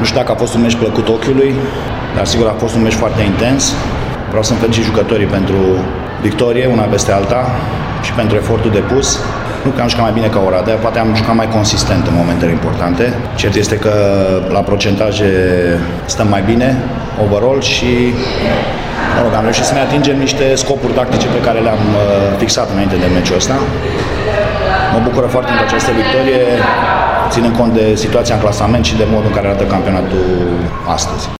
Nu știu dacă a fost un meci plăcut ochiului, dar sigur a fost un meci foarte intens. Vreau să-mi felicit jucătorii pentru victorie, una peste alta, și pentru efortul depus. Nu că am jucat mai bine ca Oradea, poate am jucat mai consistent în momentele importante. Cert este că la procentaje stăm mai bine, overall, și am reușit să ne atingem niște scopuri tactice pe care le-am fixat înainte de meciul ăsta. Mă bucură foarte mult această victorie, ținând cont de situația în clasament și de modul în care arată campionatul astăzi.